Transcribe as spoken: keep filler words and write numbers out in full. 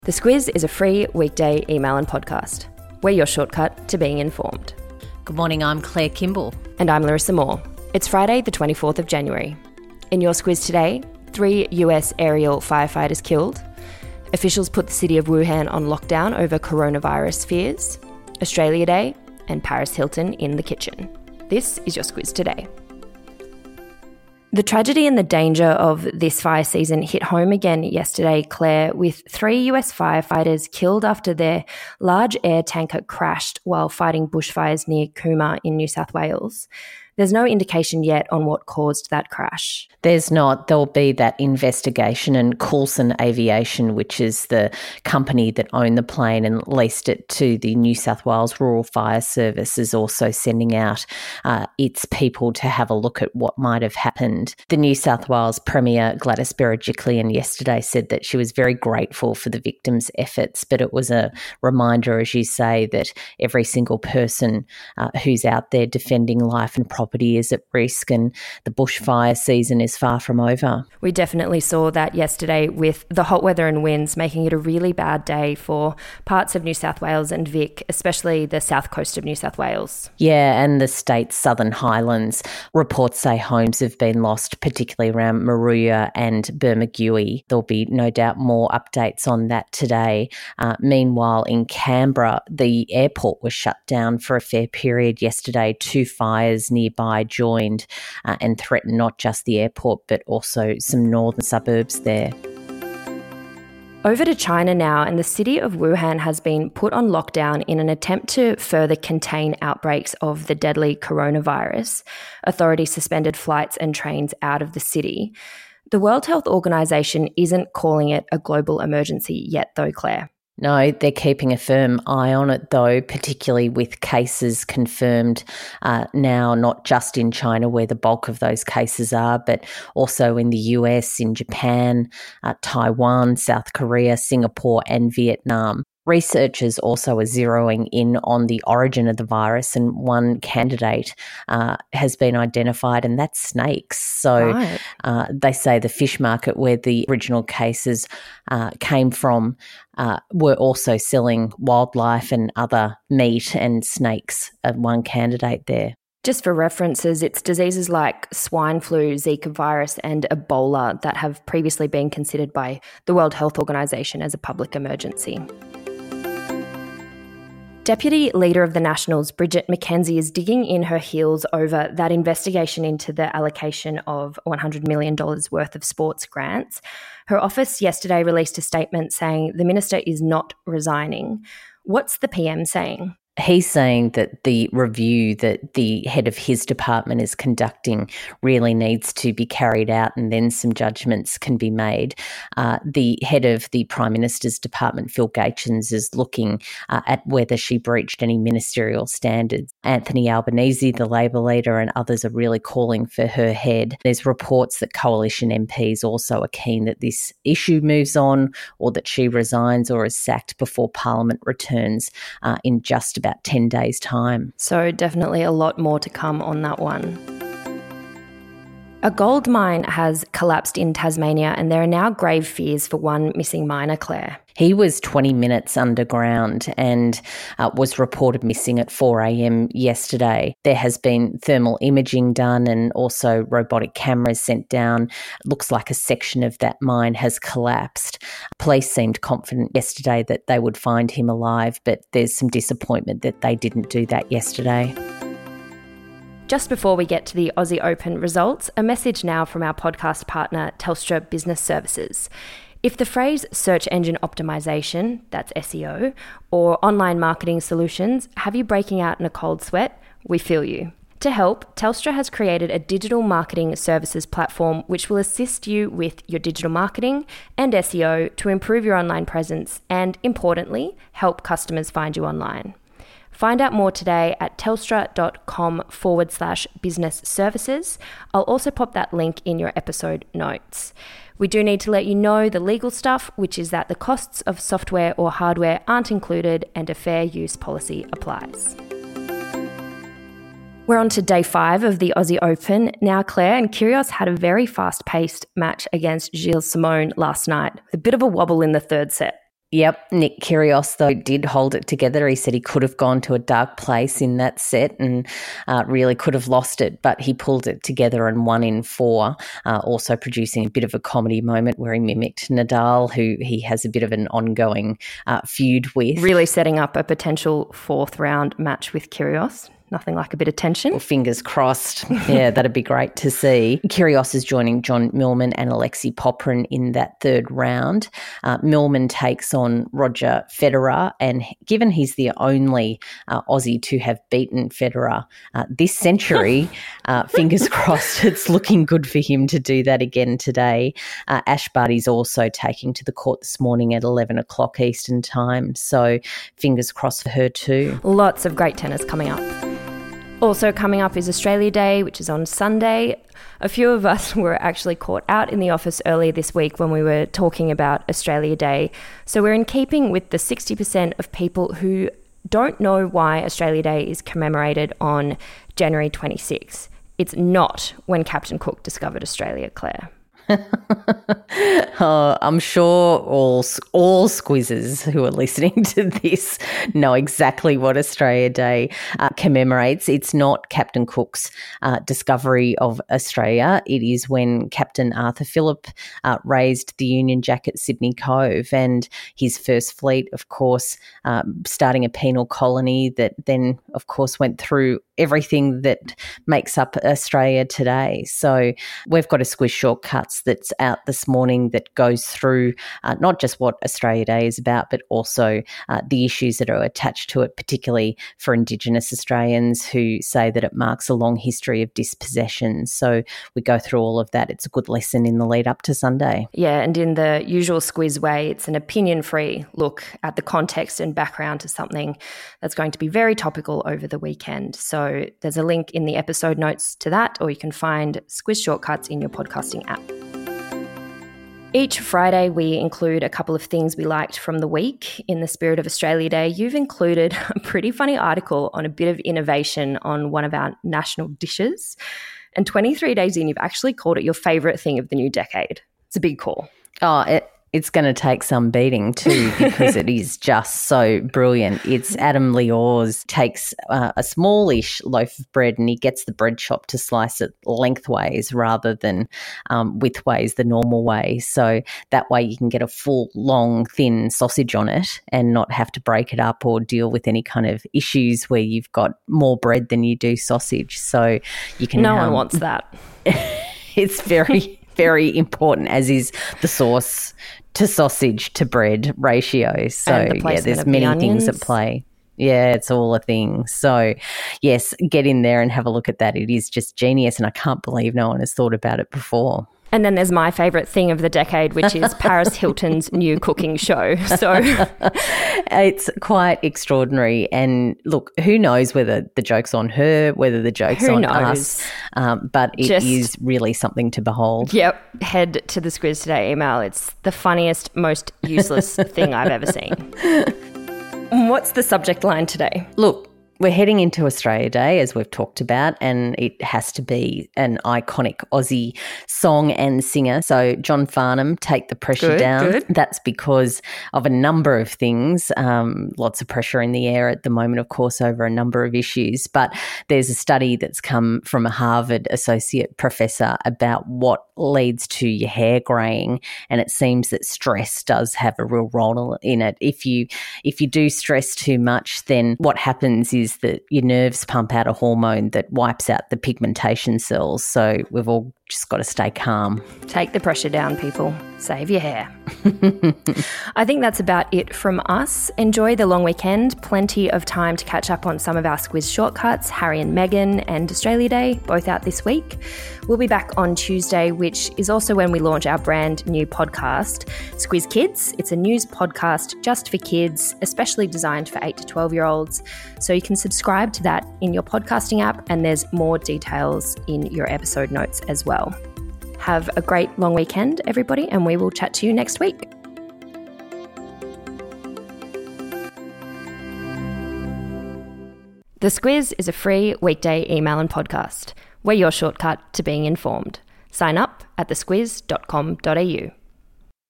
The Squiz is a free weekday email and podcast. We're your shortcut to being informed. Good morning, I'm Claire Kimball. And I'm Larissa Moore. It's Friday, the twenty-fourth of January. In your Squiz today, three U S aerial firefighters killed. Officials put the city of Wuhan on lockdown over coronavirus fears. Australia Day, and Paris Hilton in the kitchen. This is your Squiz today. The tragedy and the danger of this fire season hit home again yesterday, Claire, with three U S firefighters killed after their large air tanker crashed while fighting bushfires near Cooma in New South Wales. There's no indication yet on what caused that crash. There's not. There'll be that investigation, and Coulson Aviation, which is the company that owned the plane and leased it to the New South Wales Rural Fire Service, is also sending out uh, its people to have a look at what might have happened. The New South Wales Premier Gladys Berejiklian yesterday said that she was very grateful for the victims' efforts, but it was a reminder, as you say, that every single person uh, who's out there defending life and property is at risk, and the bushfire season is far from over. We definitely saw that yesterday with the hot weather and winds making it a really bad day for parts of New South Wales and Vic, especially the south coast of New South Wales. Yeah, and the state's southern highlands. Reports say homes have been lost, particularly around Moruya and Bermagui. There'll be no doubt more updates on that today. Uh, meanwhile, in Canberra, the airport was shut down for a fair period yesterday. Two fires nearby joined uh, and threatened not just the airport, but also some northern suburbs there. Over to China now, and the city of Wuhan has been put on lockdown in an attempt to further contain outbreaks of the deadly coronavirus. Authorities suspended flights and trains out of the city. The World Health Organization isn't calling it a global emergency yet, though, Claire. No, they're keeping a firm eye on it, though, particularly with cases confirmed uh, now, not just in China where the bulk of those cases are, but also in the U S, in Japan, uh, Taiwan, South Korea, Singapore and Vietnam. Researchers also are zeroing in on the origin of the virus, and one candidate uh, has been identified, and that's snakes. So right. uh, they say the fish market where the original cases uh, came from uh, were also selling wildlife and other meat, and snakes are one candidate there. Just for references, it's diseases like swine flu, Zika virus and Ebola that have previously been considered by the World Health Organization as a public emergency. Deputy Leader of the Nationals, Bridget McKenzie, is digging in her heels over that investigation into the allocation of one hundred million dollars worth of sports grants. Her office yesterday released a statement saying the minister is not resigning. What's the P M saying? He's saying that the review that the head of his department is conducting really needs to be carried out, and then some judgments can be made. Uh, the head of the Prime Minister's department, Phil Gaetjens, is looking uh, at whether she breached any ministerial standards. Anthony Albanese, the Labor leader, and others are really calling for her head. There's reports that coalition M Ps also are keen that this issue moves on, or that she resigns or is sacked before Parliament returns uh, in just about ten days' time. So definitely a lot more to come on that one. A gold mine has collapsed in Tasmania, and there are now grave fears for one missing miner, Claire. He was twenty minutes underground and uh, was reported missing at four a.m. yesterday. There has been thermal imaging done and also robotic cameras sent down. It looks like a section of that mine has collapsed. Police seemed confident yesterday that they would find him alive, but there's some disappointment that they didn't do that yesterday. Just before we get to the Aussie Open results, a message now from our podcast partner, Telstra Business Services. If the phrase search engine optimization, that's S E O, or online marketing solutions have you breaking out in a cold sweat, we feel you. To help, Telstra has created a digital marketing services platform which will assist you with your digital marketing and S E O to improve your online presence and, importantly, help customers find you online. Find out more today at telstra.com forward slash business services. I'll also pop that link in your episode notes. We do need to let you know the legal stuff, which is that the costs of software or hardware aren't included and a fair use policy applies. We're on to day five of the Aussie Open. Now, Claire, and Kyrgios had a very fast-paced match against Gilles Simon last night, with a bit of a wobble in the third set. Yep, Nick Kyrgios, though, did hold it together. He said he could have gone to a dark place in that set and uh, really could have lost it, but he pulled it together and won in four, uh, also producing a bit of a comedy moment where he mimicked Nadal, who he has a bit of an ongoing uh, feud with. Really setting up a potential fourth round match with Kyrgios. Nothing like a bit of tension. Well, fingers crossed. Yeah, that'd be great to see. Kyrgios is joining John Millman and Alexei Popyrin in that third round. Uh, Millman takes on Roger Federer, and given he's the only uh, Aussie to have beaten Federer uh, this century, uh, fingers crossed it's looking good for him to do that again today. Uh, Ash Barty's also taking to the court this morning at eleven o'clock Eastern time, so fingers crossed for her too. Lots of great tennis coming up. Also coming up is Australia Day, which is on Sunday. A few of us were actually caught out in the office earlier this week when we were talking about Australia Day. So we're in keeping with the sixty percent of people who don't know why Australia Day is commemorated on January twenty-sixth. It's not when Captain Cook discovered Australia, Claire. oh, I'm sure all all squizzers who are listening to this know exactly what Australia Day uh, commemorates. It's not Captain Cook's uh, discovery of Australia. It is when Captain Arthur Phillip uh, raised the Union Jack at Sydney Cove, and his first fleet, of course, um, starting a penal colony that then, of course, went through everything that makes up Australia today. So we've got a Squiz Shortcuts that's out this morning that goes through uh, not just what Australia Day is about, but also uh, the issues that are attached to it, particularly for Indigenous Australians who say that it marks a long history of dispossession. So we go through all of that. It's a good lesson in the lead up to Sunday. Yeah, and in the usual Squiz way, it's an opinion-free look at the context and background to something that's going to be very topical over the weekend. So there's a link in the episode notes to that, or you can find Squiz Shortcuts in your podcasting app. Each Friday, we include a couple of things we liked from the week. In the spirit of Australia Day, you've included a pretty funny article on a bit of innovation on one of our national dishes. And twenty-three days in, you've actually called it your favourite thing of the new decade. It's a big call. Oh, it, it's going to take some beating too, because it is just so brilliant. It's Adam Liors takes uh, a smallish loaf of bread and he gets the bread shop to slice it lengthways rather than um, widthways the normal way. So that way you can get a full, long, thin sausage on it and not have to break it up or deal with any kind of issues where you've got more bread than you do sausage. So you can. No um, one wants that. It's very, very important, as is the sauce to sausage to bread ratio. So the yeah, there's many the things at play. Yeah, it's all a thing. So yes, get in there and have a look at that. It is just genius, and I can't believe no one has thought about it before. And then there's my favourite thing of the decade, which is Paris Hilton's new cooking show. So it's quite extraordinary. And look, who knows whether the joke's on her, whether the joke's who on knows? us, um, but it Just, is really something to behold. Yep. Head to the Squiz Today email. It's the funniest, most useless thing I've ever seen. What's the subject line today? Look, we're heading into Australia Day, as we've talked about, and it has to be an iconic Aussie song and singer. So John Farnham, Take the Pressure good, Down. Good. That's because of a number of things. Um, lots of pressure in the air at the moment, of course, over a number of issues. But there's a study that's come from a Harvard associate professor about what leads to your hair greying, and it seems that stress does have a real role in it. If you if you do stress too much, then what happens is that your nerves pump out a hormone that wipes out the pigmentation cells. So we've all just got to stay calm. Take the pressure down, people. Save your hair. I think that's about it from us. Enjoy the long weekend. Plenty of time to catch up on some of our Squiz Shortcuts. Harry and Meghan and Australia Day, both out this week. We'll be back on Tuesday, which is also when we launch our brand new podcast, Squiz Kids. It's a news podcast just for kids, especially designed for eight to twelve-year-olds. So you can subscribe to that in your podcasting app, and there's more details in your episode notes as well. Have a great long weekend, everybody, and we will chat to you next week. The Squiz is a free weekday email and podcast. We're your shortcut to being informed. Sign up at the squiz dot com dot a u.